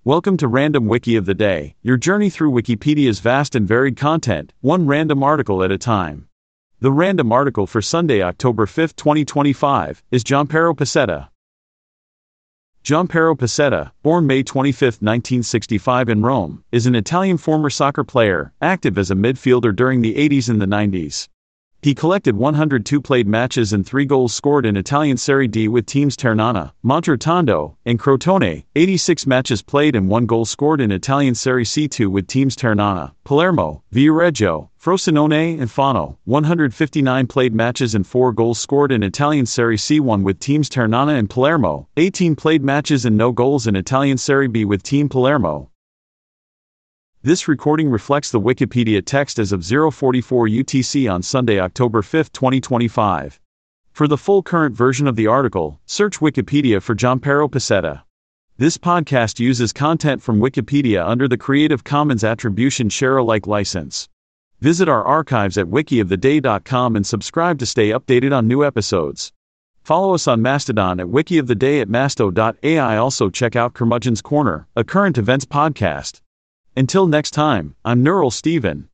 Welcome to Random Wiki of the Day, your journey through Wikipedia's vast and varied content, one random article at a time. The random article for Sunday, October 5, 2025, is Gianpiero Passetta. Gianpiero Passetta, born May 25, 1965 in Rome, is an Italian former soccer player, active as a midfielder during the 80s and the 90s. He collected 102 played matches and 3 goals scored in Italian Serie D with teams Ternana, Montertondo, and Crotone, 86 matches played and 1 goal scored in Italian Serie C2 with teams Ternana, Palermo, Viareggio, Frosinone and Fano, 159 played matches and 4 goals scored in Italian Serie C1 with teams Ternana and Palermo, 18 played matches and no goals in Italian Serie B with Team Palermo. This recording reflects the Wikipedia text as of 0:44 UTC on Sunday, October 5, 2025. For the full current version of the article, search Wikipedia for Gianpiero Passetta. This podcast uses content from Wikipedia under the Creative Commons Attribution Share Alike license. Visit our archives at wikioftheday.com and subscribe to stay updated on new episodes. Follow us on Mastodon at wikioftheday at masto.ai. Also check out Curmudgeon's Corner, a current events podcast. Until next time, I'm Neural Steven.